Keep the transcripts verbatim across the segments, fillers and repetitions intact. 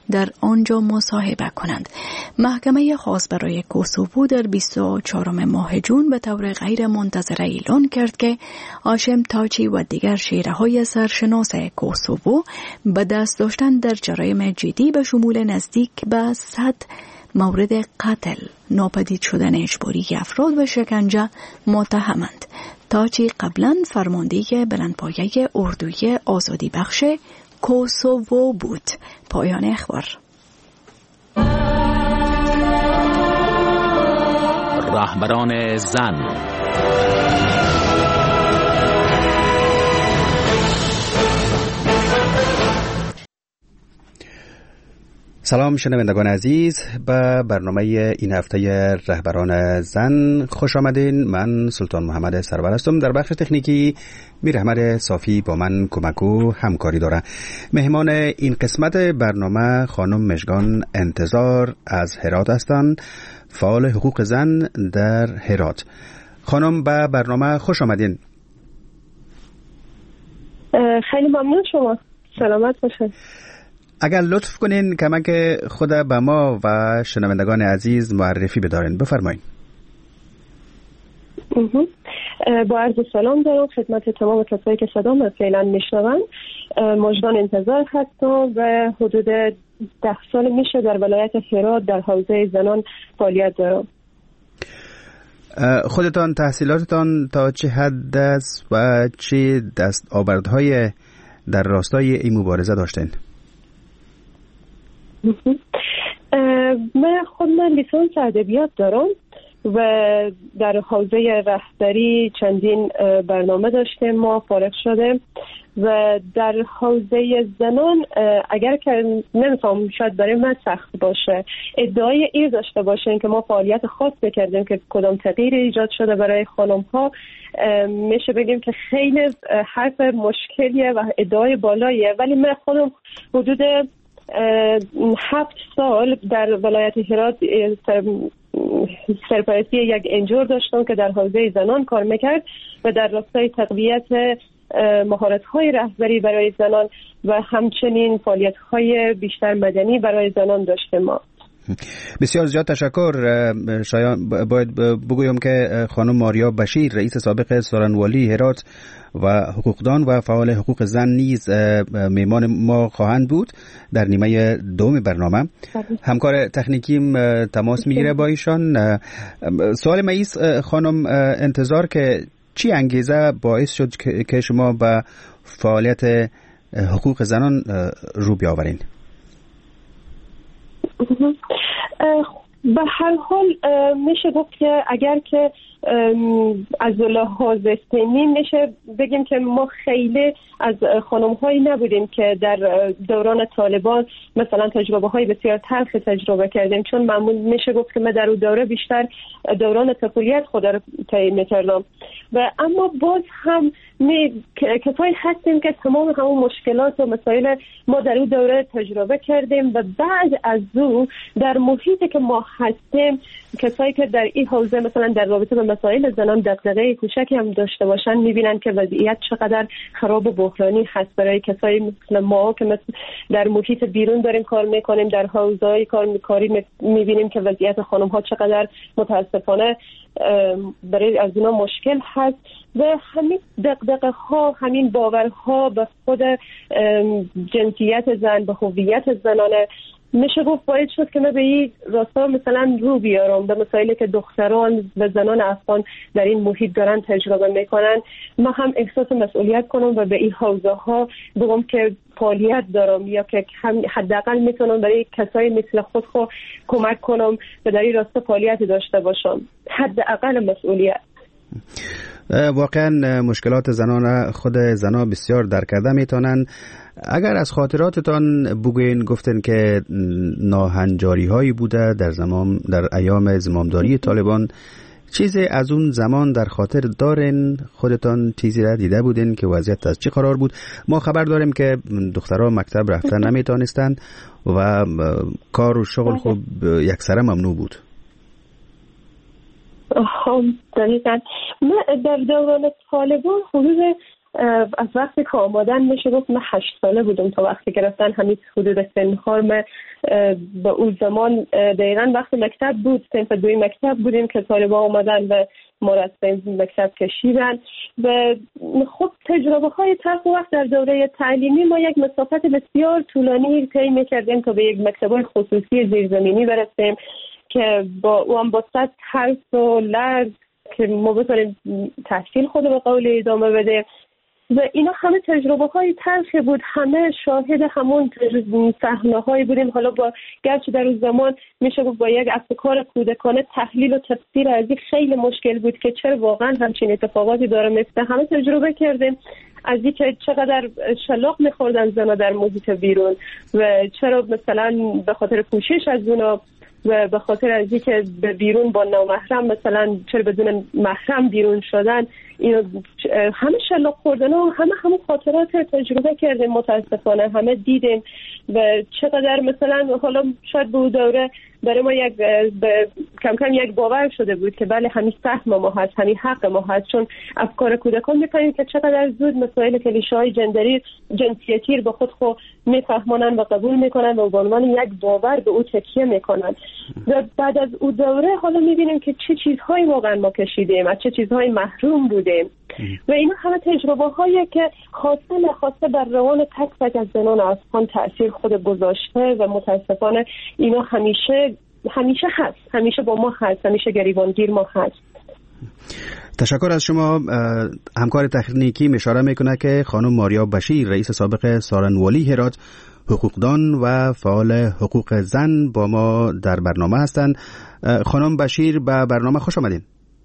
در آنجا مصاحبه کنند. محکمه خاص برای کوسوو در بیست و چهارم ماه جون به طور غیر منتظره اعلان کرد که هاشم تاچی و دیگر شیره‌های سرشناس کوسوو به دست داشتن در جرایم جدی به شمول نزدیک به صد مورد قتل، ناپدید شدن اجباری افراد و شکنجه متهمند. تاچی قبلا فرمانده بلندپایه اردوی آزادی بخش کوسوو بود. پایان اخبار. رهبران زن. سلام شنوندگان عزیز، به برنامه این هفته رهبران زن خوش آمدین. من سلطان محمد سرور هستم. در بخش تکنیکی میر احمد صافی با من کمک و همکاری داره. مهمان این قسمت برنامه خانم مژگان انتظار از هرات هستند، فعال حقوق زن در هرات. خانم به برنامه خوش آمدین. خیلی ممنون، شما سلامت باشید. اگر لطف کنین کمک خود به ما و شنوندگان عزیز معرفی بدارین، بفرمایید. با عرض سلام دارم خدمت تمام کسایی که صدام فعلا میشنون. مژگان انتظار هستم و حدود ده سال میشه در ولایت هرات در حوزه زنان فعالیت دارم. خودتان تحصیلاتتان تا چه حد است و چه دستاوردهای در راستای این مبارزه داشتین؟ من خود من لیسانس ادبیات دارم و در حوزه رهبری چندین برنامه داشتیم، ما فارغ شده و در حوزه زنان اگر که نمیفهم شاید برای من سخت باشه ادعای ایر داشته باشین که ما فعالیت خاص بکردیم که کدام تغییر ایجاد شده برای خانم ها، میشه بگیم که خیلی حرف مشکلیه و ادعای بالاییه، ولی من خودم حدود هفت سال در ولایت هرات سرپرستی یک انجور داشتم که در حوزه زنان کار میکرد و در راستای تقویت مهارت‌های رهبری برای زنان و همچنین فعالیت‌های بیشتر مدنی برای زنان داشتیم ما. بسیار زیاد تشکر. شایان باید بگویم که خانم ماریا بشیر رئیس سابق سارنوالی هرات و حقوقدان و فعال حقوق زن نیز میهمان ما خواهند بود در نیمه دوم برنامه. همکار تکنیکیم تماس میگیره با ایشان. سوال من است خانم انتظار که چی انگیزه باعث شد که شما به فعالیت حقوق زنان رو بیاورین؟ به هر حال میشه گفت که اگر که از لحاظ سنی میشه بگیم که ما خیلی از خانم هایی نبودیم که در دوران طالبان مثلا تجربه های بسیار تلخ تجربه کردیم، چون معمول میشه گفت که من در اون دوره بیشتر دوران طفولیت خود را طی میکردم و اما باز هم می کسایی هستیم که تمام همون مشکلات و مسائل ما در اون دوره تجربه کردیم و بعد از اون در محیطی که ما هستیم کسایی که در این حوزه مثلا در رابطه با مسائل زنان دغدغه کوچکی هم داشته باشن میبینن که وضعیت چقدر خراب و بحرانی هست برای کسایی مثل ما که مثل در محیط بیرون داریم کار میکنیم، در حوزه‌های کار میکاری میبینیم که وضعیت خانم ها چقدر متاسفانه برای از اونا مشکل هست و همین دغدغه ها، همین باورها به خود جنسیت زن، به هویت زنانه میشه گفت باید شد که من به این راستا مثلا رو بیارم به مسائلی که دختران و زنان افغان در این محیط دارن تجربه میکنن، من هم احساس مسئولیت کنم و به این حوزه ها بگم که فعالیت دارم یا که حداقل میتونم برای کسایی مثل خود خو کمک کنم و در این راستا فعالیت داشته باشم، حداقل مسئولیت. واقعا مشکلات زنان خود زنان بسیار در کرده میتونن. اگر از خاطراتتان بگوین، گفتن که ناهنجاری هایی بوده در زمان در ایام زمامداری طالبان، چیزی از اون زمان در خاطر دارین؟ خودتان چیزی را دیده بودین که وضعیت از چه قرار بود؟ ما خبر داریم که دخترها مکتب رفتن نمیتونستن و کار و شغل خوب یکسره ممنوع بود. دقیقاً. من در دوران طالبان حدود از وقتی که آمادن میشه گفت من هشت ساله بودم تا وقتی گرفتن همین حدود سنخار. من با اون زمان دقیقا وقتی مکتب بود، صنف دوی مکتب بودیم که طالبا آمدن و ما را از مکتب کشیدن و خب تجربه های تلخ وقت در دوره تعلیمی ما یک مسافت بسیار طولانی طی می‌کردیم تا به یک مکتب‌های خصوصی زیرزمینی برسیم که با اون با صد ترس و لرز که ما بتونیم تحصیل خود به قول ادامه بده و اینا همه تجربه های تلخی بود. همه شاهد همون صحنه هایی بودیم. حالا با گرچه در اون زمان میشه گفت با یک افکار کودکانه تحلیل و تفسیر از این خیلی مشکل بود که چرا واقعا همچین اتفاقاتی داره میفته. همه تجربه کردیم از اینکه چقدر شلاق میخوردن زنا در محیط بیرون و چرا مثلا به خاطر پوشش از اونا و به خاطر از اینکه به بیرون با نامحرم مثلا چرا بدون محرم بیرون شدن، اینو همه شلاق خوردن و همه همون خاطرات تجربه کردیم. متاسفانه همه دیدیم و چقدر مثلا حالا شاید به دوره برای ما یک کم کم یک باور شده بود که بله همین سهم ما هست، همین حق ما هست، چون افکار کودکان می‌فهمیم که چقدر زود مسائل کلیشه‌های جندری جنسیتی رو به خود خو میفهمونن و قبول میکنن و به عنوان یک باور به او تکیه میکنن. و بعد از اون دوره حالا میبینیم که چه چیزهایی واقعا ما کشیدیم، از چه چیزهایی محروم بودیم و اینا همه تجربه هایی که خواسته نخواسته بر روان تک تک از زنان افغان تأثیر خود گذاشته و متاسفانه اینا همیشه همیشه هست، همیشه با ما هست، همیشه گریبانگیر ما هست. تشکر از شما. همکار تکنیکی اشاره میکنه که خانم ماریا بشیر، رئیس سابق سارنوالی هرات، حقوقدان و فعال حقوق زن با ما در برنامه هستند. خانم بشیر به برنامه خوش آمدین.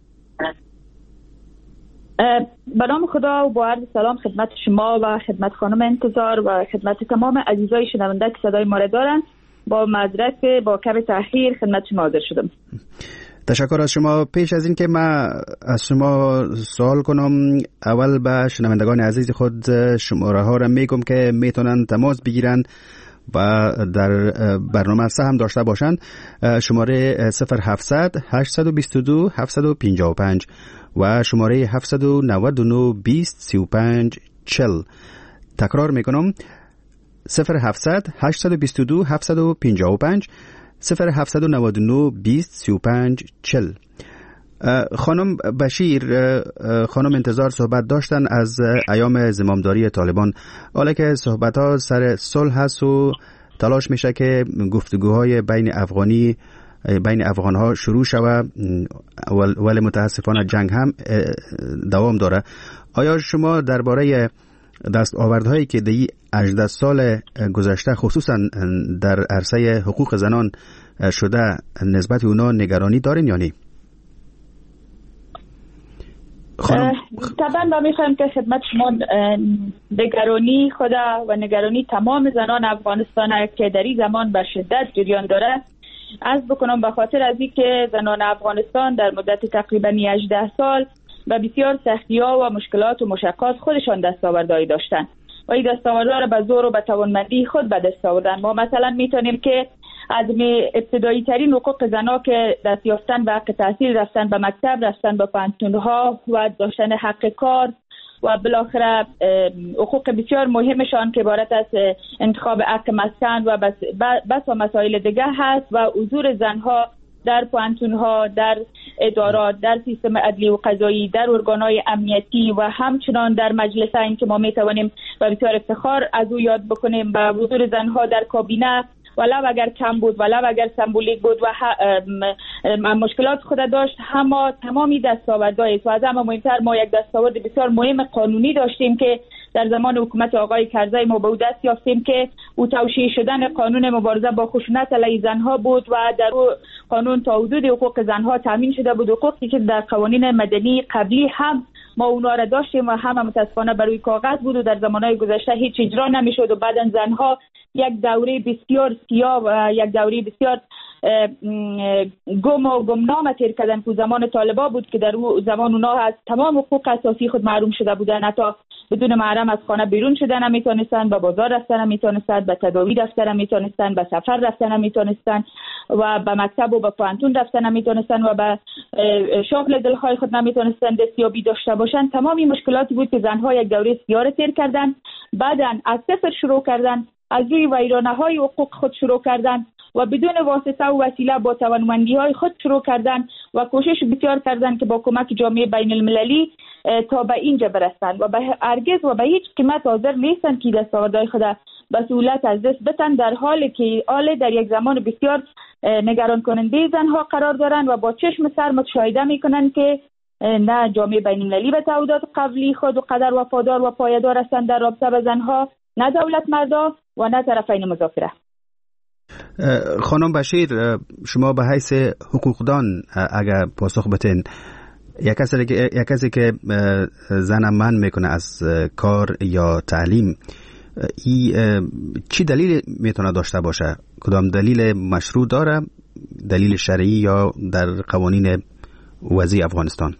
به نام خدا و با عرض سلام خدمت شما و خدمت خانم انتظار و خدمت تمام عزیزای شنونده که صدای ما را دارند. با معذرت با کم تأخیر خدمت شما حاضر شدم. تشکر از شما. پیش از این که من از شما سوال کنم، اول به شنوندگان عزیز خود شماره ها را میگم که میتونن تماس بگیرن و در برنامه سهم داشته باشند. شماره صفر هفتصد هشتصد و بیست و دو هفتصد و پنجاه و پنج و شماره هفتصد و نود و نه بیست سی و پنج چهل. تکرار میکنم صفر هفتصد هشتصد و بیست و دو هفتصد و پنجاه و پنج صفر هفتصد و نود و نه بیست سی و پنج چهل. خانم بشیر، خانم انتظار صحبت داشتن از ایام زمامداری طالبان. حالا که صحبت ها سر صلح هست و تلاش میشه که گفتگوهای بین افغانی بین افغان ها شروع شود ولی متاسفانه جنگ هم دوام داره. آیا شما درباره دستاوردهایی که دی هجده سال گذشته خصوصا در عرصه حقوق زنان شده نسبت اونا نگرانی دارین یا نه؟ طبعا ما میخوایم که خدمت شما نگرانی خدا و نگرانی تمام زنان افغانستان که در این زمان به شدت جریان داره عرض بکنم، به خاطر از این که زنان افغانستان در مدت تقریبا هجده سال و بسیار سختی‌ها و مشکلات و مشقات خودشان دستاوردهایی داشتن و این دستاوردها را به زور و به توانمندی خود به دست آوردن. ما مثلا میتونیم که از ابتدایی ترین حقوق زنها که دست یافتن به حق تحصیل، رفتن به مکتب، رفتن به پانتونها و داشتن حق کار و بالاخره حقوق بسیار مهمشان که عبارت از انتخاب حق مسکن و بس, بس و مسائل دیگه هست و حضور زنها در پانتونها، در ادارات، در سیستم عدلی و قضایی، در ارگانهای امنیتی و همچنان در مجلسین که ما میتوانیم و بسیار افتخار از او یاد بکنیم و حضور زنها در کابینه ولو اگر کم بود ولو اگر سمبولیک بود و مشکلات خود داشت، اما تمامی دستاوردهای و از همه مهمتر ما یک دستاورد بسیار مهم قانونی داشتیم که در زمان حکومت آقای کرزی ما به او دست یافتیم که او توشیح شدن قانون مبارزه با خشونت علیه زنها بود و در او قانون تا حدود حقوق زنها تامین شده بود، حقوقی که در قوانین مدنی قبلی هم ما اونا را داشتیم و هم متاسفانه بر روی کاغذ بود و در زمانهای گذشته هیچ اجرا نمیشد و بعدن زنها یک دوره بسیار سیاه و یک دوره بسیار گم و گمنام تیر کردن که زمان طالبا بود که در او زمان اونا از تمام حقوق اساسی خود محروم شده بودن، حتی بدون محرم از خانه بیرون شدن نمیتونستن، به بازار رفتن نمیتونستن، به تداوی رفتن نمیتونستن، به سفر رفتن نمیتونستن و به مکتب و به پانتون رفتن نمیتونستن و به شغل دلخواه خود نمیتونستن دستیابی داشته باشن. تمامی مشکلاتی بود که زنها یک دوره سیاه تیر کردن، بعداً از صفر شروع کردن، از روی ویرانه‌های حقوق خود شروع کردن و بدون واسطه و وسیله با توانمندی‌های خود شروع کردن و کوشش بسیار کردن که با کمک جامعه بین المللی تا به اینجا برسند و به هرگز و به هیچ قیمت حاضر نیستند که دستاوردهای خود به سهولت از دست بدن، در حالی که آله در یک زمان بسیار نگران کننده زنها قرار دارند و با چشم سر مشاهده میکنند که نه جامعه بین المللی به تعهدات قبلی خود و قدر وفادار و پایدار هستند در رابطه با زنها، نه دولت مردا و نه طرفین مذاکره. خانم بشیر، شما به حیث حقوقدان اگر پاسخ بتین، یک کسی که یک کسی که زن من میکنه از کار یا تعلیم، ای چی دلیل میتونه داشته باشه؟ کدام دلیل مشروع داره؟ دلیل شرعی یا در قوانین وضعی افغانستان؟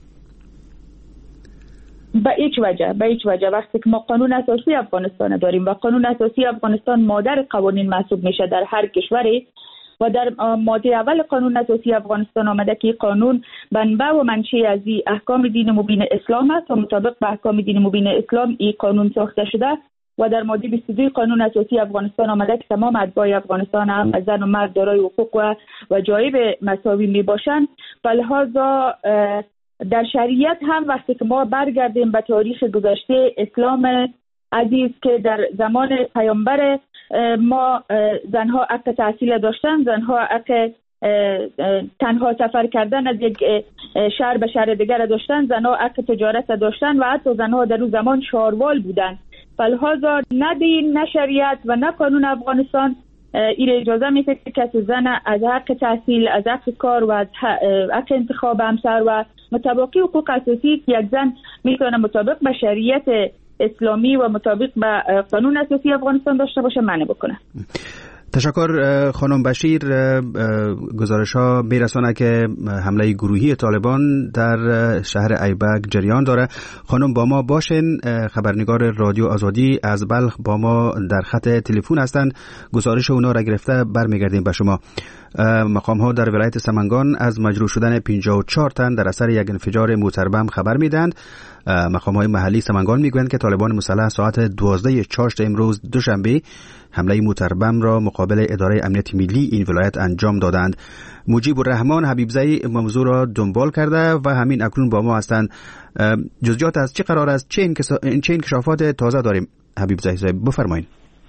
به هیچ وجه به هیچ وجه وقتی که ما قانون اساسی افغانستان داریم و قانون اساسی افغانستان مادر قوانین محسوب میشه در هر کشوری و در ماده اول قانون اساسی افغانستان آمده که قانون منبع و منشأ از احکام دین مبین اسلام است و مطابق به احکام دین مبین اسلام این قانون ساخته شده و در ماده بیست و دو قانون اساسی افغانستان آمده که تمام اتباع افغانستان هم زن و مرد دارای حقوق و و جایب مساوی می باشند. فلهذا در شریعت هم وقتی که ما برگردیم به تاریخ گذشته اسلام عزیز که در زمان پیامبر ما زنها حق تحصیل داشتن، زنها حق تنها سفر کردن از یک شهر به شهر دیگر داشتن، زنها حق تجارت داشتن و حتی زنها در اون زمان شاروال بودن. فلهذا نه دین نه شریعت و نه قانون افغانستان این اجازه میده که کسی زن از حق تحصیل، از حق کار و از حق انتخاب همسر و مطابقی حقوق اساسی که یک زن میتونه مطابق به شریعت اسلامی و مطابق به قانون اساسی افغانستان داشته باشه منع بکنه. تشکر خانم بشیر. گزارش ها میرسانه که حمله گروهی طالبان در شهر ایبک جریان داره. خانم با ما باشین، خبرنگار رادیو آزادی از بلخ با ما در خط تلفن هستند. گزارش اونا را گرفته برمیگردیم به شما. مقام ها در ولایت سمنگان از مجروح شدن پنجاه و چهار تن در اثر یک انفجار موتربم خبر میدند. مقام های محلی سمنگان میگویند که طالبان مسلح ساعت دوازده چهارشنبه امروز دوشنبه حمله موتربم را مقابل اداره امنیت ملی این ولایت انجام دادند. مجیب الرحمن حبیبزئی موضوع را دنبال کرده و همین اکنون با ما هستند. جزئیات از چه قرار است؟ چه انکشافات تازه داریم؟ حبیبزئی صاحب بفرمایید.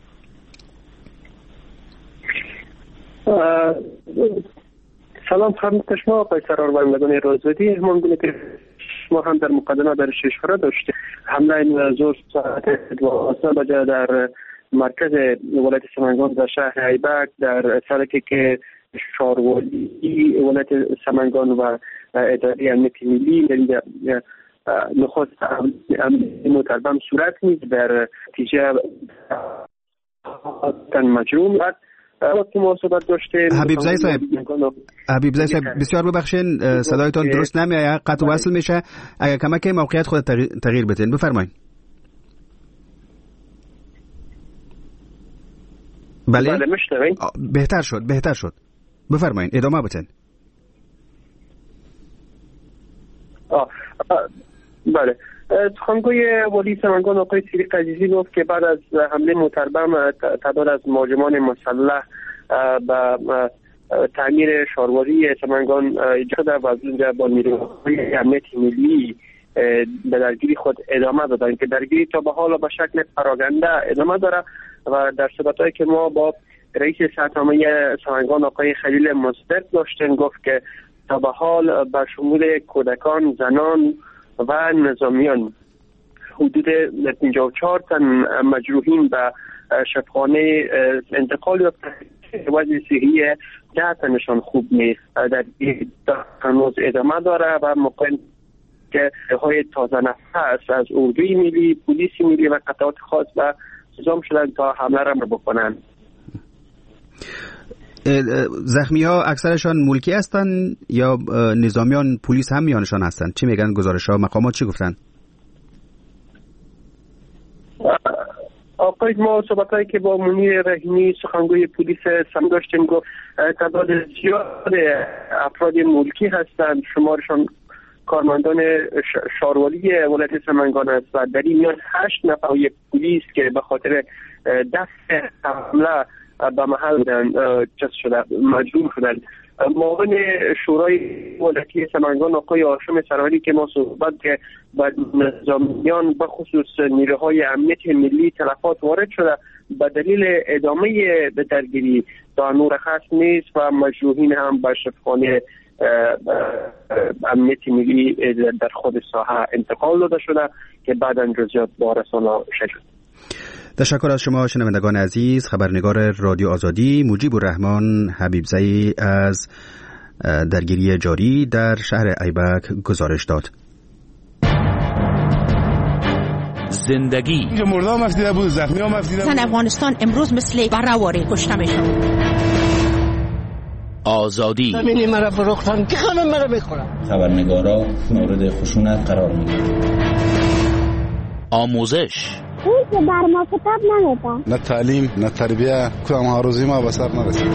سلام خدمت شما آقای سرورمندگان رازودی. همانگونه که شما هم در مقدمه در کشور داشته حمله زور ساعت دوازده بجه در مرکز ولایت سمنگان در شهر ایبک در سرکی که شاروالی ولایت سمنگان و اداره امنیت ملی نخست موتربم صورت می‌گیرد در نتیجه تن مجروم است. وقتی ما صحبت داشتیم حبیبزئی صاحب حبیبزئی صاحب بسیار ببخشین صدایتان درست نمیاد، قطع و وصل میشه. اگر کمک موقعیت خود تغییر بدین بفرمایید. بله بله مشتاقین بهتر شد بهتر شد بفرمایید ادامه بدین. آه بله سخنگوی والی سمنگان آقای صدیق عزیزی گفت که بعد از حمله موتربم تعداد از مهاجمان مسلح به تعمیر شارواری سمنگان ایجاد و از اونجا با نیروهای امنیت ملی به درگیری خود ادامه دادن که درگیری تا به حال به شکل پراگنده ادامه داره و در صحبت‌هایی که ما با رئیس سازمان سمنگان آقای خلیل مصدق داشتیم گفت که تا به حال به شمول کودکان، زنان و نظامیان حدود پنجاه و چهار تن مجروحین به شفاخانه انتقال یافته. وضع صحی ده تنشان خوب نیست. در هنوز ادامه داره و ممکن که های تازه نفس از اردوی ملی، پلیس ملی و قطعات خاص و نظام شدن تا حمله را بکنند. زخمی ها اکثرشان ملکی هستند یا نظامیان پلیس هم میانشان هستند؟ چی میگن گزارش ها؟ مقامات چی گفتن؟ آقای ما صحبتایی که با منیر رحیمی سخنگوی پلیس سم داشتیم گفت تعداد زیاد افراد ملکی هستند، شمارشان کارمندان شاروالی ولایت سمنگان است و در این میان هشت نفر پلیس که به خاطر دست حمله به محل بودن چیز شده مجروح شدند. معاون شورای ولایتی سمنگان آقای هاشم سروری که ما صحبت که با نظامیان به خصوص نیروهای امنیت ملی تلفات وارد شده به دلیل ادامه درگیری تا نور خاص نیست و مجروحین هم به شفاخانه امنیت ملی در خود ساحه انتقال داده شده که بعداً جزئیات با رسانه‌ها شد. تشکر از شما شنوندگان عزیز. خبرنگار رادیو آزادی مجیب الرحمن حبیبزئی از درگیری جاری در شهر ایبک گزارش داد. زندگی مردم مفدیده بود، زخمی ها مفدیده بود. افغانستان امروز مثل برآوری کشته میشن. آزادی زمینی مرا فروختن که همه مرا میخورن. خبرنگارا مورد خشونت قرار میگیرن. آموزش اون که بر ما کتاب نمیدن، نه تعلیم نه تربیه، کدام ها روزی ما به سر نرسید.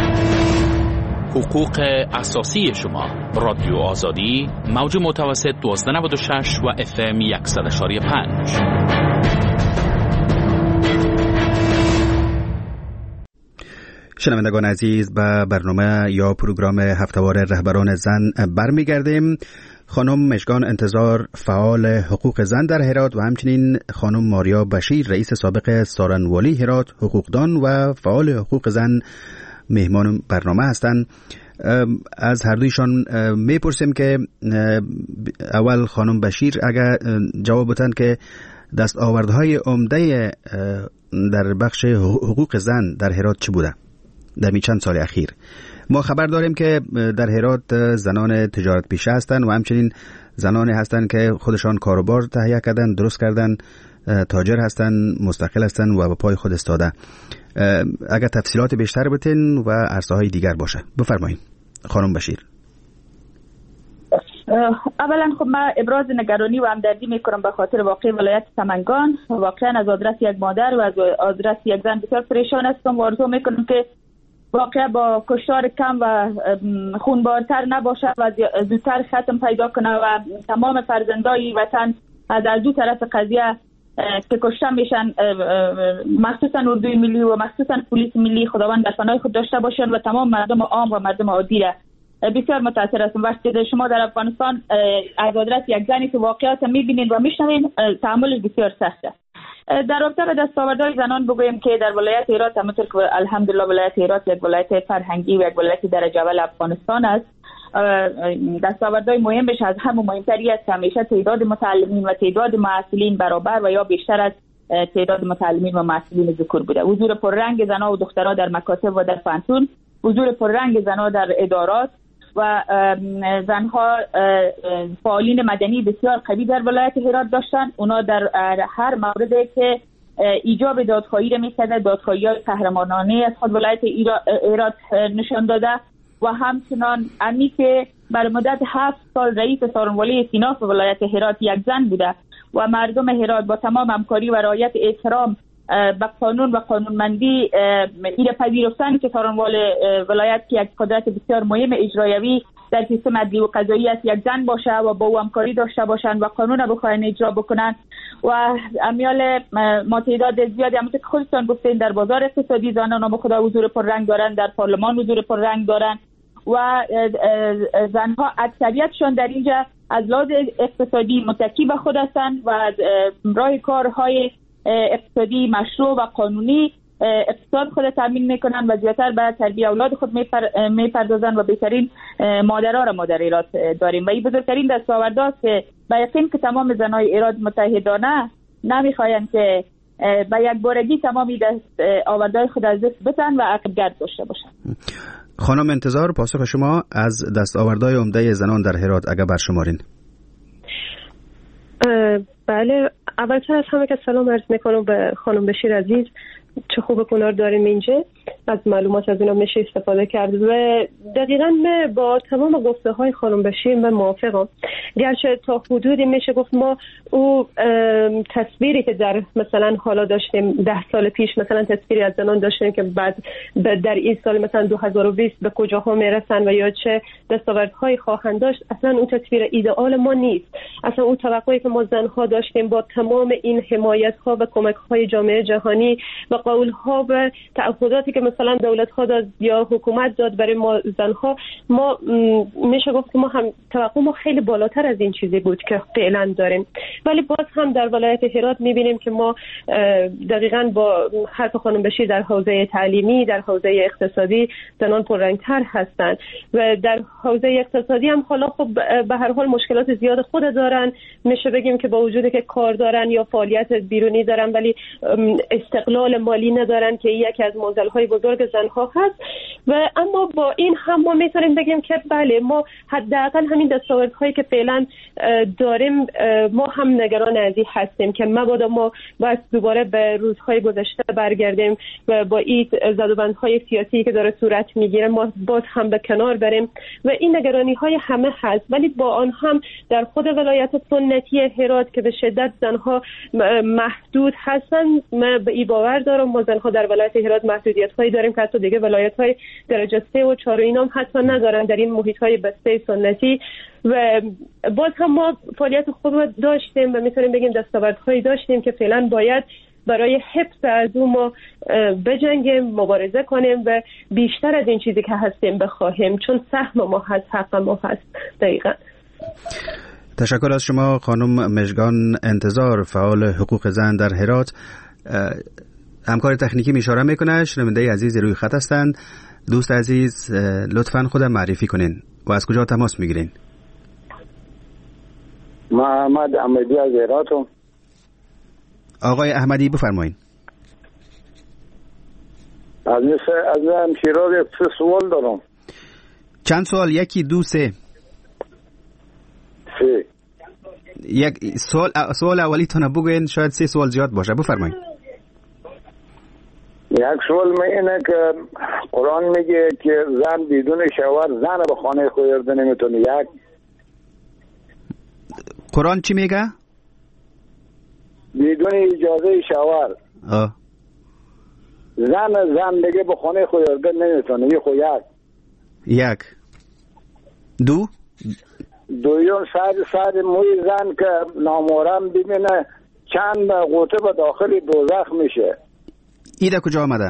حقوق اساسی شما. رادیو آزادی موج متوسط دوازده نود و شش و اف ام صد و پنج. شنوندگان عزیز، به برنامه یا پروگرام هفته‌وار رهبران زن برمیگردیم. خانم مشگان انتظار فعال حقوق زن در هرات و همچنین خانم ماریا بشیر رئیس سابق سارنوالی هرات حقوقدان و فعال حقوق زن مهمان برنامه هستند. از هر دویشان میپرسیم که اول خانم بشیر اگر جواب بدن که دستاوردهای عمده در بخش حقوق زن در هرات چه بوده در می چند سال اخیر. ما خبر داریم که در هرات زنان تجارت پیشه هستند و همچنین زنانی هستند که خودشان کاروبار تهیه کردن، درست کردن، تاجر هستند، مستقل هستند و به پای خود استاده. اگر تفصیلات بیشتر بتین و عرصه های دیگر باشه بفرمایید خانم بشیر. اولا خب من ابراز نگرانی و همدردی میکنم به خاطر واقع ولایت سمنگان. واقعا از آدرس یک مادر و از آدرس یک زن بسیار پریشان هستم و آرزو میکنم که واقعا با کشتار کم و خونبارتر نباشه و زودتر ختم پیدا کنه و تمام فرزندای وطن از دو طرف قضیه که کشته میشن، مخصوصا اردوی ملی و مخصوصا پلیس ملی، خداوند در پناه خود داشته باشن و تمام مردم عام و مردم عادی را. بسیار متأثر هستم وقتی شما در افغانستان از آدرس یک زنی که واقعیت میبینید و میشنوید تعاملش بسیار سخته. در رابطه به دستاوردهای زنان بگویم که در ولایت هرات همونطور که الحمدلله ولایت هرات یک ولایت فرهنگی و یک ولایت درجه اول افغانستان است، دستاوردهای مهمش از همه مهمتری است که همیشه تعداد متعلمین و تعداد معلولین برابر و یا بیشتر از تعداد متعلمین و معلولین ذکور بوده. حضور پررنگ زنها و دخترها در مکاتب و در فنتون، حضور پررنگ زنها در ادارات و زنها فعالین مدنی بسیار قوی در ولایت هرات داشتن. اونا در هر موردی که ایجاب دادخواهی را می‌کرده، دادخواهی‌های قهرمانانه از خود ولایت هرات نشان داده و همچنان امی که بر مدت هفت سال رئیس سارنوالی سیناف ولایت هرات یک زن بوده و مردم هرات با تمام همکاری و رعایت احترام به قانون و قانونمندی ایره پذیرفتن که سارنوال ولایت که یک قدرت بسیار مهم اجرایوی در سیستم عدلی و قضایی است یک زن باشه و با او همکاری داشته باشند و قانون را بخواهند اجرا بکنن و امیال ما تعداد زیادی همونطور که خودتان گفتین در بازار اقتصادی زنان نام خدا حضور پررنگ دارن، در پارلمان حضور پررنگ دارن و زنها اکثریتشان در اینجا از لحاظ اقتصادی متکی به خود هستند و از راه کارهای اقتصادی مشروع و قانونی اقتصاد خود تامین میکنن و زیادتر به تربیت اولاد خود میپردازن و بهترین مادرها را ما در ایراد داریم و این بزرگترین دستاورد است که به یقین که تمام زنای ایراد متحدانه نمیخواین که به یک بارگی تمامی دست آوردهای خود از دست بتن و عقب‌گرد داشته باشن. خانم انتظار پاسخ شما از دستاوردهای عمده زنان در هرات اگر برشمارین. بله، اولتر از همه که سلام عرض میکنم به خانم بشیر عزیز چه خوب کنار داریم اینجا، از معلومات از اینا میشه استفاده کرد و دقیقاً من با تمام گفته های خانم بشیر من موافقم. گرچه تا حدودی میشه گفت ما او تصویری که در مثلا حالا داشتیم ده سال پیش، مثلا تصویری از زنان داشتیم که بعد در این سال مثلا دو هزار و بیست به کجاها میرسن و یا چه دستاوردهایی خواهند داشت، اصلا اون تصویر ایدئال ما نیست. اصلا اون توقعی که ما زنها داشتیم با تمام این حمایت ها و کمک های جامعه جهانی و قول ها و تعهداتی که مثلا دولت ها داد یا حکومت داد برای ما زنها، ما میشه گفت که ما هم توقع ما خیلی بالاتر از این چیزی بود که فعلا داریم. ولی باز هم در ولایت هرات میبینیم که ما دقیقاً با حرف خانم بشیر در حوزه تعلیمی، در حوزه اقتصادی زنان پررنگتر هستند و در حوزه اقتصادی هم حالا خب به هر حال مشکلات زیاد خود دارن. میشه بگیم که با وجودی که کار دارن یا فعالیت بیرونی دارن ولی استقلال مالی ندارن که یکی از معضل‌های بزرگ زنها هست. و اما با این هم ما میتونیم بگیم که بله ما حداقل همین دستاوردهایی که فعلا داریم ما هم نگران از این هستیم که مبادا ما باید دوباره به روزهای گذشته برگردیم و با این زدوبندهای سیاسی که داره صورت میگیره ما باز هم به کنار بریم و این نگرانی های همه هست. ولی با آن هم در خود ولایت سنتی هرات که به شدت زنها محدود هستن، من به این باور دارم ما زنها در ولایت هرات محدودیت هایی داریم که حتی دیگه ولایت های درجه سه و چهار و اینام حتی ندارن در این محیط های بسته سنتی. و باز هم ما فعالیت خوب داشتیم و میتونیم بگیم دستاوردهایی داشتیم که فعلا باید برای حفظ از اون ما بجنگیم، مبارزه کنیم و بیشتر از این چیزی که هستیم بخواهیم، چون سهم ما هست، حق ما هست. دقیقا. تشکر از شما خانم مژگان انتظار، فعال حقوق زن در هرات. همکار تکنیکی اشاره میکنه شنونده عزیز روی خط هستند. دوست عزیز لطفاً خودم معرفی کنین و از کجا تماس میگیرین؟ محمد احمدی از هراتم. آقای احمدی بفرمایید. از از همشیرا سه سوال دارم. چند سوال؟ یکی دو سه؟ سه. یک سوال سوال اولیتون بگوین، شاید سه سوال زیاد باشه. بفرمایید. یک سوال اینه که قرآن میگه که زن بدون شوهر زن به خانه خود نمیتونه. یک قرآن چی میگه؟ بدون اجازه شوهر آه. زن زندگی به خانه خود نمیتونه. یک خو یک یک دو دویم سر سر موی زن که نامورم ببینه چند غوطه به داخل دوزخ میشه. ایده کجا آمده؟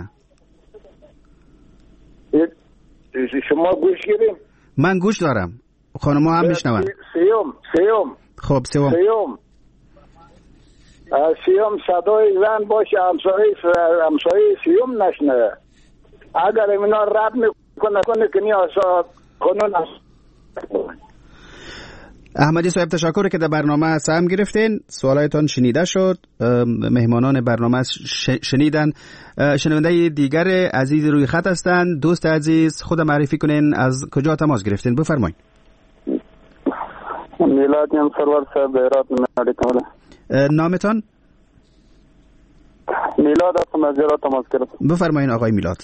شما گوش گیریم؟ من گوش دارم، خانم ها هم میشنون. سیوم سیوم خب سیوم سیوم سیوم صدای زن باشه، همسایه همسایه سیوم نشنه. اگر اینا رد میکنه کنه که نیا قانون است. احمدی صاحب تشکر که در برنامه سهم گرفتین. سوالایتان شنیده شد، مهمانان برنامه شنیدن. شنونده دیگر عزیز روی خط هستند. دوست عزیز خود معرفی کنین، از کجا تماس گرفتین؟ بفرمایید. میلاد نیم سرور صاحب هرات میاد. نامتان؟ میلاد هستم از هرات تماس گرفتم. بفرمایید آقای میلاد.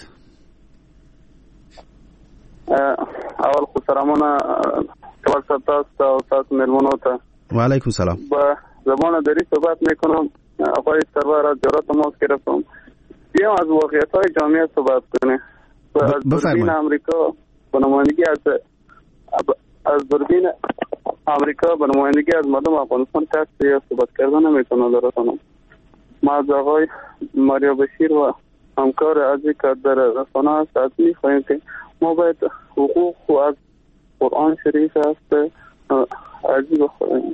اول خود سلامونه کمال سرتاست و استاد ملمونوتا. و علیکم سلام. با زبان دری صحبت میکنم. آقای سرور از هرات تماس گرفتم. بیام از واقعیت های جامعه صحبت کنه. از دوربین امریکا به نمایندگی از از دوربین امریکا به نمایندگی از مردم افغانستان تحت صحبت کردن نمیتونه درستانم. ما از آقای ماریا بشیر و همکار عزیز که در رسانه هست از میخواهیم که ما باید حقوق و از قرآن شریف هست عزیز بخواهیم.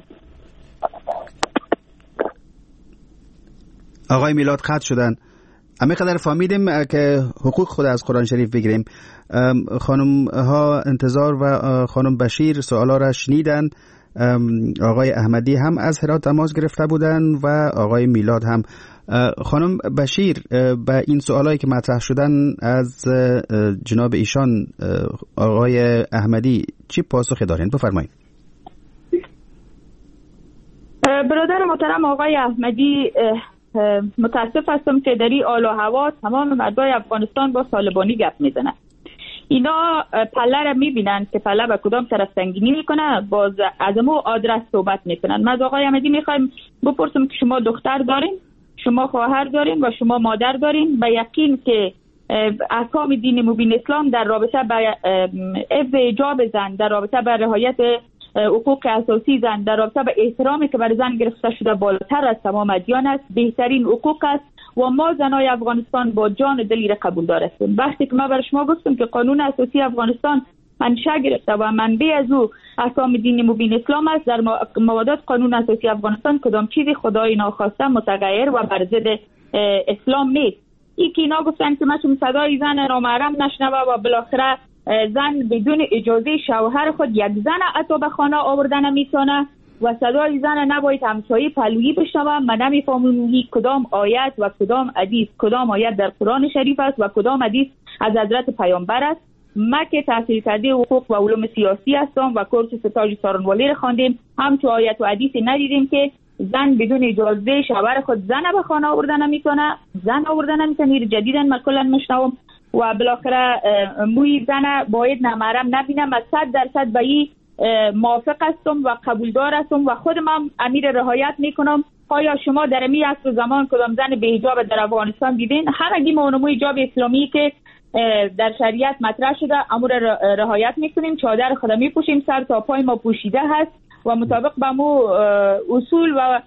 آقای میلاد خط شدن. اما قدر فهمیدیم که حقوق خود از قرآن شریف بگیریم. خانم ها انتظار و خانم بشیر سوالا را شنیدن. آقای احمدی هم از هرات تماس گرفته بودن و آقای میلاد هم. خانم بشیر، به این سوالایی که مطرح شدن از جناب ایشان آقای احمدی چی پاسخی دارین؟ بفرمایید. برادر محترم آقای احمدی متاسف هستم که در این آل و هوا تمام مردای افغانستان با طالبانی گپ میزنن. اینا پله را میبینن که پله به کدام طرف سنگینی میکنه، باز از امو آدرس صحبت میکنن. من از آقای احمدی میخوایم بپرسم که شما دختر دارین، شما خواهر دارین و شما مادر دارین. به یقین که احکام دین مبین اسلام در رابطه با حفظ حجاب زن، در رابطه با رعایت حقوق اساسی زن، در رابطه با احترامی که بر زن گرفته شده بالاتر از تمام ادیان است، بهترین حقوق است و ما زنای افغانستان با جان و دلی را قبول داریم. وقتی که ما بر شما گفتم که قانون اساسی افغانستان منشأ گرفته و منبع از او احکام دین مبین اسلام است، در موادات قانون اساسی افغانستان کدام چیزی خدای ناخواسته متغیر و بر ضد اسلام نیست. ای که اینا گفتن که ما چون صدای زن نامحرم نشنوه و بالاخره زن بدون اجازه شوهر خود یک زن حتی به خانه آوردن نمیتونه و صدای زن نباید همسایه پهلویی بشنوه. من نمیفهمم کدام آیت و کدام حدیث، کدام آیت در قرآن شریف است و کدام حدیث از حضرت پیامبر است. ما که تحصیل کرده حقوق و علوم سیاسی هستم و کورس ستاج سارنوالی را خواندیم، هم تو آیت و حدیثی ندیدیم که زن بدون اجازه شوهر خود زن به خانه آوردن نمیتونه، زن آوردن نمیتونه. جدیداً من کلا مشنوم و بالاخره موی زن باید نامحرم نبینم. از صد درصد به این موافق هستم و قبولدار هستم و خودم هم امیر رعایت میکنم. آیا شما در امی عصر زمان کدام زن به حجاب در افغانستان دیدین؟ همگی ما اونمو حجاب اسلامی که در شریعت مطرح شده امور رعایت میکنیم، چادر خود میپوشیم، سر تا پای ما پوشیده هست و مطابق با مو اصول و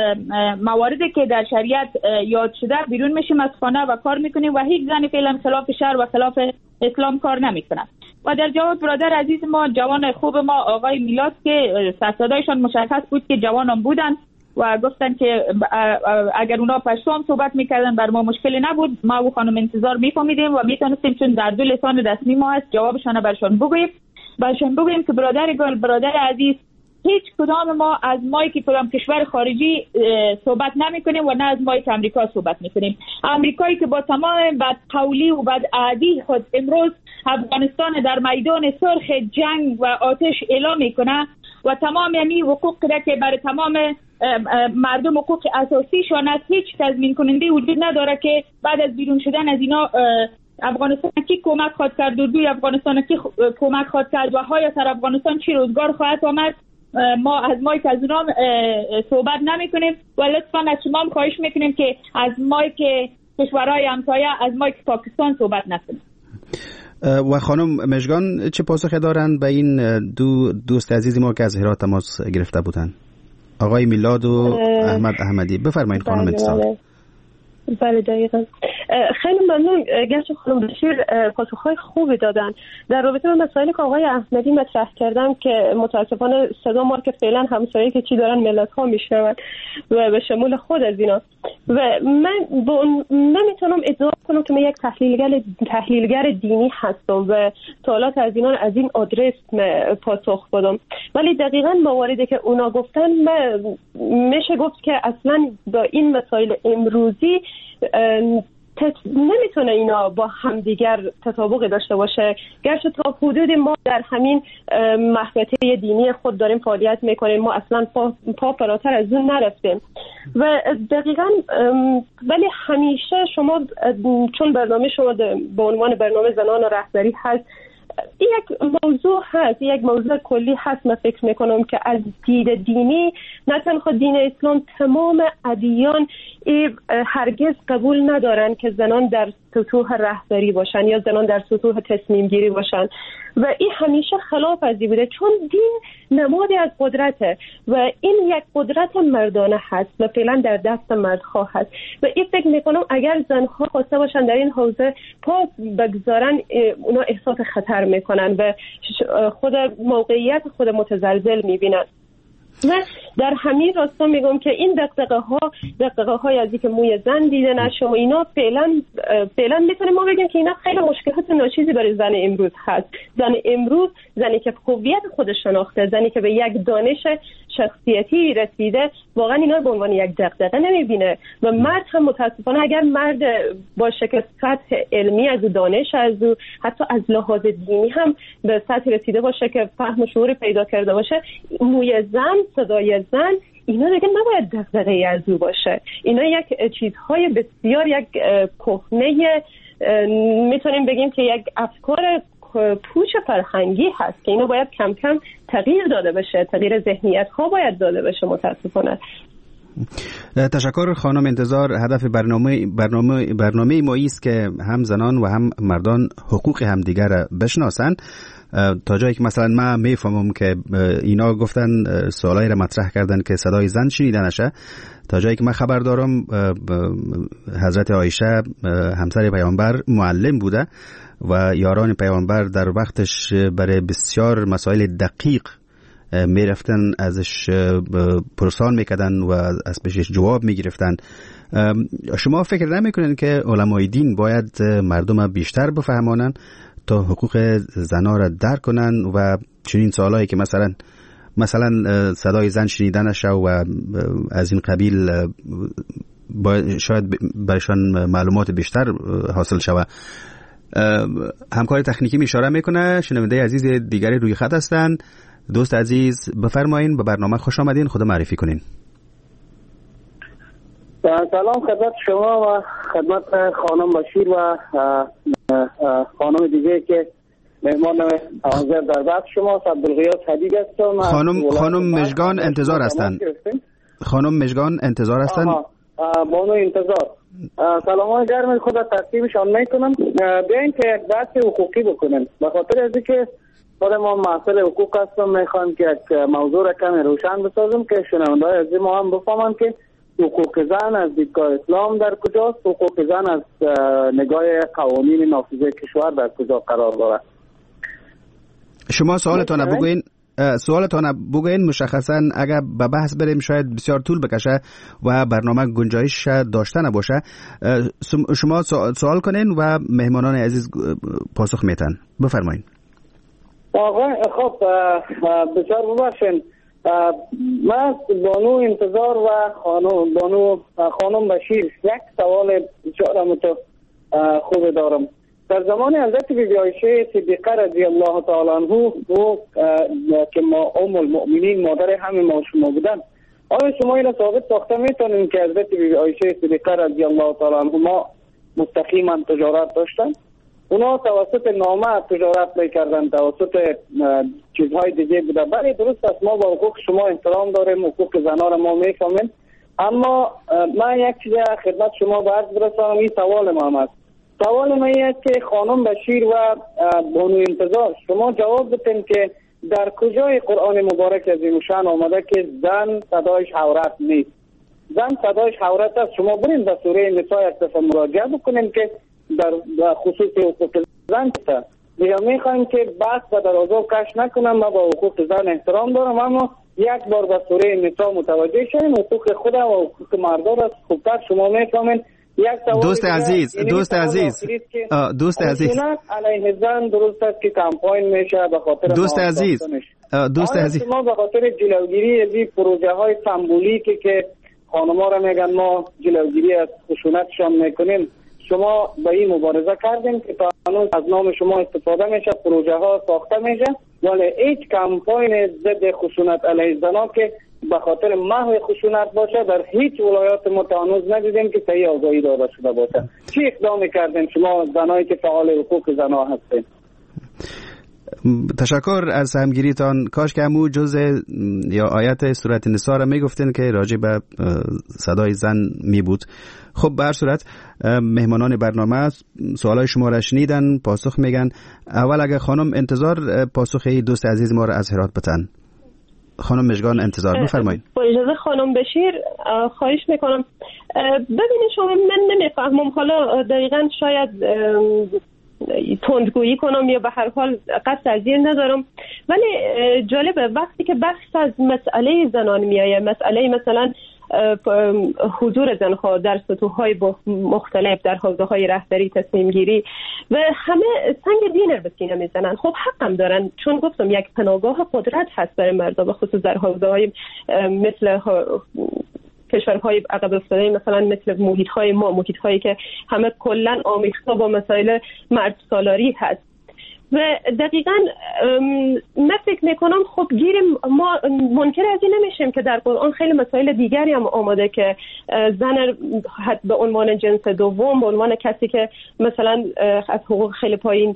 مواردی که در شریعت یاد شده بیرون میشیم از خانه و کار میکنیم و هیچ زنی فعلا خلاف شرع و خلاف اسلام کار نمیکنه. و در جواب برادر عزیز ما جوان خوب ما آقای میلاد که صدایشان مشخص بود که جوانان بودن و گفتن که اگر اونا پشتو هم صحبت میکردن بر ما مشکلی نبود، ما و خانم انتظار میفهمیدیم و میتونستیم چون در دو لسان رسمی ما هست جوابشان برشان بگوییم. برشان بگوییم که برادر گل، برادر عزیز، هیچ کدام ما از مایی که کدام کشور خارجی صحبت نمی کنیم و نه از مایی که امریکا صحبت می کنیم. امریکایی که با تمام بدقولی و بدعهدی خود امروز افغانستان در میدان سرخ جنگ و آتش اعلام می کنه و تمام یعنی حقوق که برای تمام مردم حقوق اساسی شون است، هیچ تضمین کننده وجود نداره که بعد از بیرون شدن از اینا افغانستان کی کمک خواهد کرد و دوی افغانستان کی کمک خواهد کرد و های سر افغانستان چی روزگار خواهد آمد. ما از مایی که از اونام صحبت نمی کنیم و لطفاً از شما هم خواهش میکنیم که از مایی که کشورهای همسایه از مایی که پاکستان صحبت نکنیم. و خانم مژگان چه پاسخی دارند به این دو دوست عزیزی ما که از هرات تماس گرفته بودند، آقای میلاد و احمد احمدی؟ بفرمایید خانم انتصار. بله دقیقا. خیلی ممنون. گرچه خانم بشیر پاسخهای خوبی دادن در رابطه با مسائلی که آقای احمدی مطرح کردن که متاسفانه صدا ما که فعلا همسایه که چی دارن ملت ها میشنون و به شمول خود از اینا و من با نمیتونم ادعا کنم که من یک تحلیلگر تحلیلگر دینی هستم و سوالات از اینا از این آدرس پاسخ بدم، ولی دقیقاً مواردی که اونا گفتن میشه گفت که اصلا با این مسائل امروزی نمیتونه اینا با همدیگر تطابق داشته باشه. گرچه تا حدود ما در همین محوطه دینی خود داریم فعالیت میکنیم، ما اصلا پا, پا فراتر از اون نرفتیم و دقیقاً ولی همیشه شما چون برنامه شما به عنوان برنامه زنان و رهبری هست، یک موضوع هست، یک موضوع کلی هست. من فکر میکنم که از دید دینی نه تنها دین اسلام، تمام ادیان هرگز قبول ندارن که زنان در سطوح رهبری باشن یا زنان در سطوح تصمیم گیری باشن و این همیشه خلاف ازی بوده، چون دین نمادی از قدرته و این یک قدرت مردانه هست و فعلا در دست مردها هست و این فکر میکنم اگر زنها خواسته باشن در این حوزه پا بگذارن اونا احساس خطر میکنن و خود موقعیت خود متزلزل میبینن. من در همین راستا میگم که این دقدقه ها دقدقه های از اینکه موی زن دیده نشه و اینا فعلا فعلا میتونیم ما بگیم که اینا خیلی مشکلات ناچیزی برای زن امروز هست. زن امروز زنی که هویت خودش شناخته، زنی که به یک دانش شخصیتی رسیده، واقعا اینا رو به عنوان یک دغدغه نمیبینه و مرد هم متاسفانه اگر مرد باشه که سطح علمی از دانش از او حتی از لحاظ دینی هم به سطح رسیده باشه که فهم و شعور پیدا کرده باشه، موی زن، صدای زن اینا دیگه نباید دغدغه‌ای از او باشه. اینا یک چیزهای بسیار یک کهنه، میتونیم بگیم که یک افکار پوچ فرهنگی هست که اینو باید کم کم تغییر داده بشه، تغییر ذهنیت ها باید داده بشه. متاسفانه. تشکر خانم انتظار. هدف برنامه برنامه برنامه ما است که هم زنان و هم مردان حقوق همدیگر را بشناسند. تا جایی که مثلا من میفهمم که اینا گفتن سوالایی را مطرح کردن که صدای زن شنیده نشه، تا جایی که من خبر دارم حضرت عایشه همسر پیامبر معلم بوده و یاران پیامبر در وقتش برای بسیار مسائل دقیق می رفتن ازش پرسان میکردن و از پیشش جواب می گرفتن. شما فکر نمی کنین که علمای دین باید مردم بیشتر بفهمانن تا حقوق زنا را درک کنن و چنین سوالایی که مثلا مثلا صدای زن شنیده نشه و از این قبیل شاید برایشان معلومات بیشتر حاصل شود؟ همکار تکنیکی می اشاره میکنه. شنونده عزیز دیگری روی خط هستند. دوست عزیز بفرمایین، به برنامه خوش آمدین، خود معرفی کنین. سلام خدمت شما و خدمت خانم بشیر و خانم دیگه که مهمان حاضر در بحث شما. عبدالغیاث حدیق هستم. خانم خانم مژگان انتظار هستند. خانم مژگان انتظار هستند. بانو انتظار. سلام گرم خود ترتیبشان میکنم. بیاین که یک بحث حقوقی بکنیم. به خاطر از اینکه خود ما مسئله حقوق هستم، میخوام که یک موضوع را کمی روشن بسازم که شنونده‌های عزیز ما هم بفهمن که حقوق زن از دیدگاه اسلام در کجاست، حقوق زن از نگاه قوانین نافذه کشور در کجا قرار دارد. شما سوالتان بگوین سوالتان بگوین مشخصا اگر به بحث بریم شاید بسیار طول بکشه و برنامه گنجایش داشته نباشه. شما سوال کنین و مهمانان عزیز پاسخ میتن. بفرمایید. آقا خب بسیار ببخشید، من بانو انتظار و خانم بانو خانم بشیر یک سوال بسیار متو خوب دارم. در زمان حضرت بیبی عایشه صدیقه رضی الله تعالی عنها و که ما ام المؤمنین مادر همه ما شما بودن، آیا شما این ثابت ساخته میتونین که حضرت بیبی عایشه صدیقه رضی الله تعالی عنها مستقیما تجارت داشتن؟ اونا توسط نامه تجارت میکردن، توسط چیزهای دیگه بوده. بله درست است، ما با حقوق شما احترام داریم، حقوق زنها را ما میفهمیم، اما من یک چیز خدمت شما به عرض برسانم. این سوال ما است. سوال من این است که خانم بشیر و بانو انتظار شما جواب بدین که در کجای قرآن مبارک عظیم الشأن آمده که زن صدایش عورت نیست؟ زن صدایش عورت است. شما برین در سوره نساء یک دفعه مراجعه بکنین که در خصوص حقوق زن است. یا میخوایم که بحث و درازا کش نکنم، من با حقوق زن احترام دارم، اما یک بار به سوره نساء متوجه شویم حقوق خود و حقوق مردان است. خوبتر شما میفهمین. دوست عزیز دوست عزیز دوست عزیز علیه زن درست است که کمپاین میشه به خاطر دوست عزیز دوست عزیز ما به خاطر جلوگیری از این پروژه های سمبولیکی که خانم‌ها را میگن ما جلوگیری از خشونتشان میکنیم، شما با این مبارزه کردیم که تا هنوز از نام شما استفاده میشه، پروژه ها ساخته میشه، ولی هیچ کمپاین ضد خشونت علیه زنان که به خاطر محو خشونت باشه در هیچ ولایات ما تا هنوز ندیدیم که صحیح آگاهی داده شده باشه. چی اقدامی کردین شما زنایی که فعال حقوق زنها هستین؟ تشکر از همگیریتان. کاش که همون جز یا آیت سورت نساء را میگفتین که راجع به صدای زن می بود. خب به هر صورت مهمانان برنامه سوالای شما را شنیدن، پاسخ میگن. اول اگه خانم انتظار پاسخ دوست عزیز ما را از هرات بتن. خانم مژگان انتظار بفرمایید. با اجازه خانم بشیر خواهش میکنم. ببینید شما من نمیفهمم، حالا دقیقاً شاید تندگویی کنم یا به هر حال قصد اذیت ندارم، ولی جالبه وقتی که بحث از مسئله زنان میایه، مسئله مثلا حضور زنها در سطوح‌های مختلف، در حوزه‌های رهبری، تصمیم گیری و همه سنگ دین رو به سینه میزنن. خب حقم دارن، چون گفتم یک پناهگاه قدرت هست برای مردم، به خصوص در حوزه‌های مثل کشورهای عقب افتاده، مثلا مثل محیط‌های ما، محیط‌هایی که همه کلاً آمیخته با مسائل مرد سالاری هست. و دقیقاً من فکر میکنم خب گیر ما منکر از این نمیشیم که در قرآن خیلی مسائل دیگری هم آماده که زن به عنوان جنس دوم، به عنوان کسی که مثلا از حقوق خیلی پایین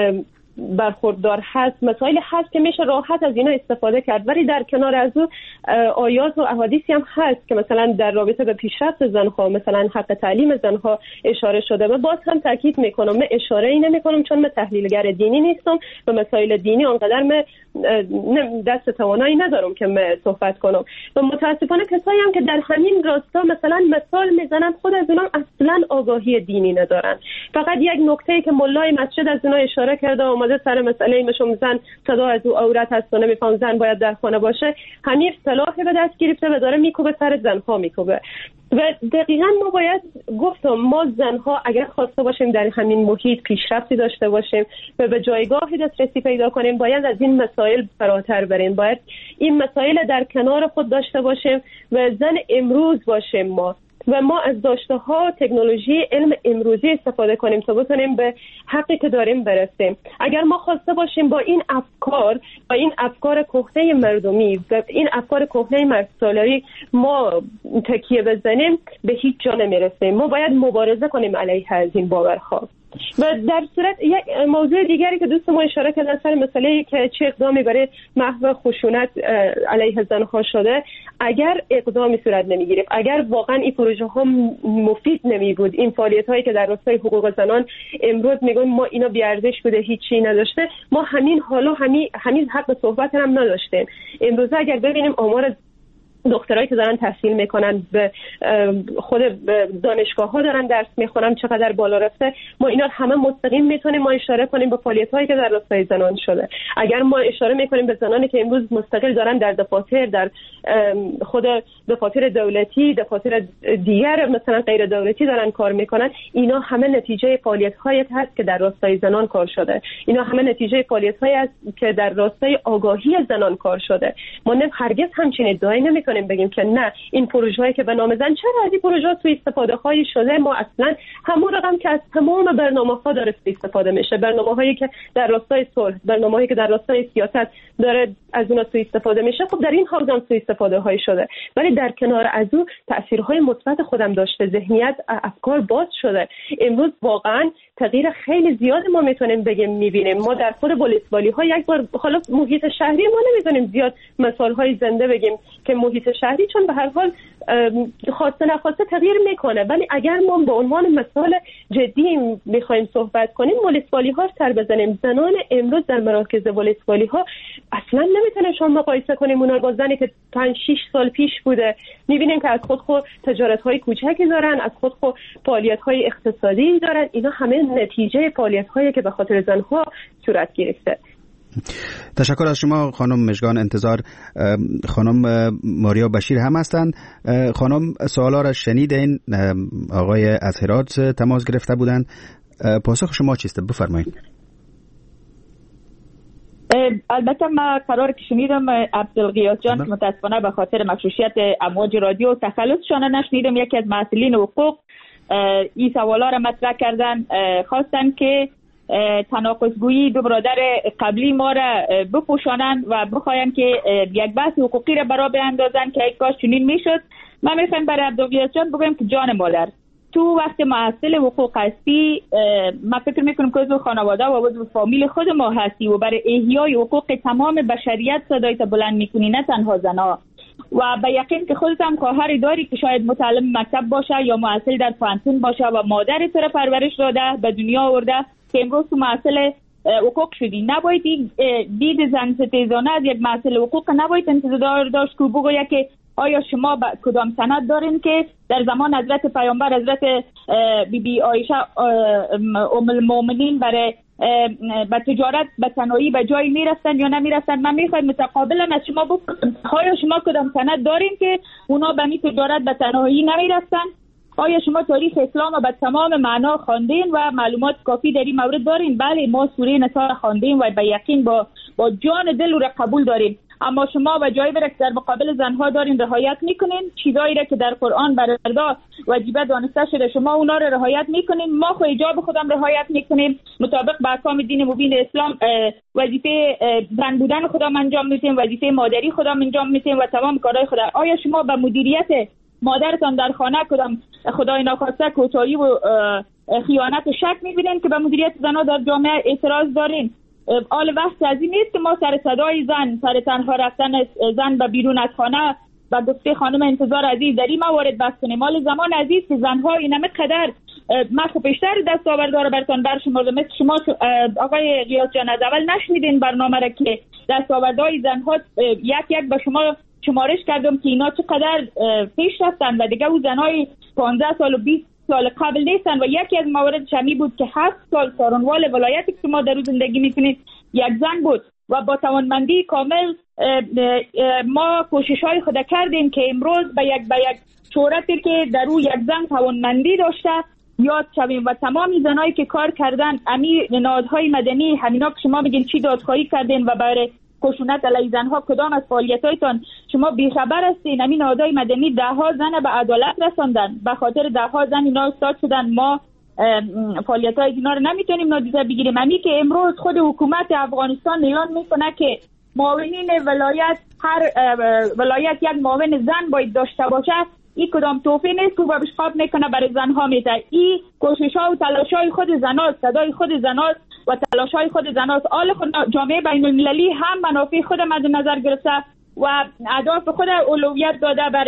برخوردار هست، مسائل هست که میشه راحت از اینا استفاده کرد. ولی در کنار از او آیات و احادیثی هم هست که مثلا در رابطه به پیشرفت زنها، مثلا حق تعلیم زنها اشاره شده. و باز هم تاکید میکنم من اشاره ای نمیکنم چون من تحلیلگر دینی نیستم و مسائل دینی آنقدر من دست توانایی ندارم که من صحبت کنم. و متاسفانه کسایی هم که در همین راستا مثلا مثال میزنن خود از اونها اصلا آگاهی دینی ندارن. فقط یک نکته که مولای مسجد از اونها اشاره کرده اومده سر مسئله مشوم زن صدا از او عورت هست و نمیفهم زن باید در خانه باشه، همین اصطلاح به دست گرفته و داره میکوبه سر زنها میکوبه. و دقیقاً ما باید گفتم ما زنها اگر خواسته باشیم در همین محیط پیشرفتی داشته باشیم و به جایگاهی دسترسی پیدا کنیم، باید از این مسائل فراتر بریم، باید این مسائل در کنار خود داشته باشیم و زن امروز باشیم ما و ما از داشته ها تکنولوژی علم امروزی استفاده کنیم تا بتونیم به حقی که داریم برسیم. اگر ما خواسته باشیم با این افکار با این افکار کهنه مردمی و این افکار کهنه مردسالاری ما تکیه بزنیم به هیچ جا نمیرسیم. ما باید مبارزه کنیم علیه از این باورها. و در صورت یک موضوع دیگری که دوست ما اشاره کردن سر مسئله که چه اقدامی برای محو خشونت علیه زنها شده، اگر اقدامی صورت نمیگیره، اگر واقعا این پروژه ها مفید نمی بود، این فعالیت هایی که در راستای حقوق زنان امروز میگن ما اینا بی ارزش بوده هیچی نداشته، ما همین حالا همین همین حق صحبت هم نداشتیم. امروز اگر ببینیم آمار دخترایی که دارن تحصیل میکنن به خود دانشگاه ها دارن درس میخونن چقدر بالا رفته، ما اینا همه مستقیم میتونیم ما اشاره کنیم به فعالیت هایی که در راستای زنان شده. اگر ما اشاره میکنیم به زنانی که امروز مستقل دارن در دفاتر، در خود دفاتر دولتی، دفاتر دیگر مثلا غیر دولتی دارن کار میکنن، اینا همه نتیجه فعالیت هایی هست که در راستای زنان کار شده. اینا همه نتیجه فعالیت هایی است که در راستای آگاهی زنان کار شده. ما نه هرگز همچین ادعایی نمیکنیم بگیم که نه این پروژه‌ای که به نام زن چرا از این پروژه سوء استفاده هایی شده. ما اصلا همون رقم که از تمام برنامه‌ها داره سوء استفاده میشه، برنامه‌هایی که در راستای صلح، برنامه‌هایی که در راستای سیاست داره از اونها سوء استفاده میشه، خب در این حال هم سوء استفاده هایی شده. ولی در کنار از اون تاثیرهای مثبت خودم داشته، ذهنیت افکار باز شده. امروز واقعا تغییر خیلی زیاد ما میتونیم بگیم میبینیم. ما در خود والیسبالی ها یک بار حالا محیط شهری ما نمیتونیم زیاد مثال های زنده بگیم که محیط شهری چون به هر حال خواسته نخواسته تغییر میکنه، ولی اگر ما به عنوان مثال جدی میخوایم صحبت کنیم والیسبالی ها سر بزنیم، زنان امروز در مراکز والیسبالی ها اصلا نمیتونیم شما مقایسه کنیم اونا با زنی که پنج شش سال پیش بوده. میبینیم که از خود خود تجارت های کوچکی دارن، از خود خود فعالیت های اقتصادی دارن. اینا همه نتیجه فعالیت هایی که به خاطر زنها صورت گرفته. تشکر از شما خانم مژگان انتظار. خانم ماریا بشیر هم هستند. خانم سوالا را شنیدین، آقای از هرات تماس گرفته بودند. پاسخ شما چیست؟ بفرمایید. البته ما قرار که شنیدم عبدالغیاث جان که متاسفانه به خاطر مشروعیت امواج رادیو و تخلصشان نشنیدم، یکی از مسئولین حقوق این سوالا را مطرح کردن، خواستن که تناقض‌گویی دو برادر قبلی ما را بپوشانند و بخواین که یک بحث حقوقی را برای بیاندازن که یک کاش چنین میشد. من میخوایم برای عبدالغیاث جان بگویم که جان مادر تو وقت محصل حقوق هستی، من فکر میکنم که عضو خانواده و عضو فامیل خود ما هستی و برای احیای حقوق تمام بشریت صدایت بلند میکنی، نه تنها زنها. و به یقین که خودت هم خواهری داری که شاید متعلم مکتب باشه یا محصل در پانتون باشه و مادر تو را پرورش داده به دنیا آورده که امروز تو محصل حقوق شدی. نباید دید زن ستیزانه از یک محصل حقوق نباید انتظار داشت که بگوید که آیا شما کدام سند دارین که در زمان حضرت پیامبر حضرت بی بی عایشه ام المؤمنین برای به تجارت به تنهایی به جایی میرفتن یا نمیرفتن؟ من میخوایم متقابلا از شما بپرسم آیا شما کدام سند دارین که اونا به می تجارت به تنهایی نمیرفتن؟ آیا شما تاریخ اسلام به تمام معنا خواندین و معلومات کافی در این مورد دارین؟ بله، ما سوره نساء خواندیم و به یقین با با جان دل رو قبول داریم. اما شما و جایی را که در مقابل زنها دارین رعایت میکنین، چیزایی را که در قرآن بر مردا واجبه دانسته شده شما اونا را رعایت میکنین. ما خو حجاب خودم رعایت میکنیم، مطابق با احکام دین مبین اسلام وظیفه زن بودن خودم انجام میدیم، وظیفه مادری خودم انجام میدیم و تمام کارهای خودم. آیا شما به مدیریت مادرتان در خانه کدام خدای ناخواسته کوتاهی و خیانت شک میبینین که به مدیریت زنها در جامعه اعتراض دارین؟ آل وقت از این نیست که ما سر صدای زن، سر تنها رفتن زن به بیرون از خانه و گفته خانم انتظار عزیز در این موارد بحث کنیم. مال زمان عزیز که زنها اینمه قدر من خب بیشتر دستاوردها را براتون برشمردم. مثل شما آقای غیاث جان از اول نشنیدین برنامه را که دستاوردهای زنها یک یک به شما شمارش کردم که اینا چقدر پیش رفتن و دیگه او زنهای پانزده سال و بیست سال قبل نیستن. و یکی از موارد شمی بود که هفت سال سارنوال ولایتی که ما در زندگی میکنید یک زن بود و با توانمندی کامل ما کوشش های خود کردیم که امروز به یک به یک شهرتی که در او یک زن توانمندی داشته یاد شویم و تمام زنایی که کار کردن امی نهادهای مدنی همینا که شما بگین چی دادخواهی کردین و برای خشونت علیه زنها کدام از فعالیتایتان شما بیخبر هستین. همین نهادهای مدنی ده ها زن به عدالت رساندن، به خاطر ده ها زن اینا استاد شدن. ما فعالیتای اینا رو نمیتونیم نادیده بگیریم. همین که امروز خود حکومت افغانستان اعلان میکنه که معاونین ولایت هر ولایت یک معاون زن باید داشته باشه، این کدام توفیق نیست که بشقاب میکنه برای زنها میده. این کوشش ها و تلاش های خود زناست، صدای خود زناست و تلاش های خود زناست. آل خود جامعه بین المللی هم منافع خود مد نظر گرفته و اهداف خود اولویت داده بر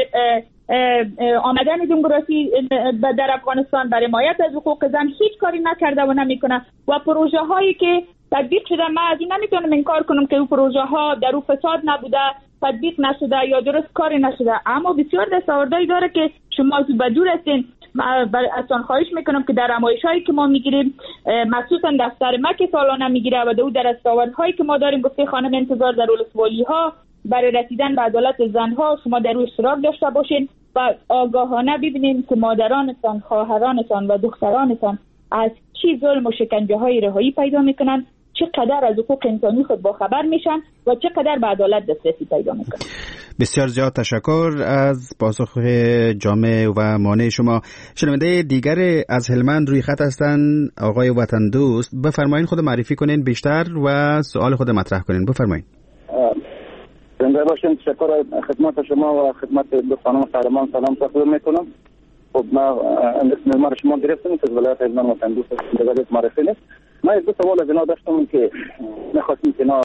آمدن دموکراسی در افغانستان، برای حمایت از حقوق زن هیچ کاری نکرده و نمیکنه. و پروژه هایی که تطبیق شده ما از این نمیتونم انکار کنم که او پروژه ها در او فساد نبوده، تطبیق نشده یا درست کاری نشده، اما بسیار دستاوردهایی داره که شما تو بدور هستین. اصلا خواهش میکنم که در نمایش هایی که ما میگیریم مخصوصا دفتر ما که سالانه میگیره و دو در دستاوردهایی که ما داریم گفته خانم انتظار در ولسوالی ها برای رسیدن به عدالت زنها شما در اشتراک داشته باشین و آگاهانه ببینیم که مادرانتان، خواهرانتان و دخترانتان از چی ظلم و شکنجه های رهایی پیدا میکنن، چقدر از حقوق انسانی خود با خبر میشن و چقدر به عدالت دسترسی پیدا میکنن. بسیار زیاد تشکر از پاسخ جامع و مانع شما. شنونده دیگر از هلمند روی خط هستند، آقای وطن دوست. بفرمایید خود معرفی کنین بیشتر و سوال خود مطرح کنین. بفرمایید. زنده باشین. تشکر خدمت شما و خدمت دو خانم قهرمان سلام تقدیم میکنم. خب ما اسم ما شما گرفتیم که ولایت هلمند وطن دوست دیگر معرفی نیست. ما دو سوال از اینا داشتم که می‌خواستیم که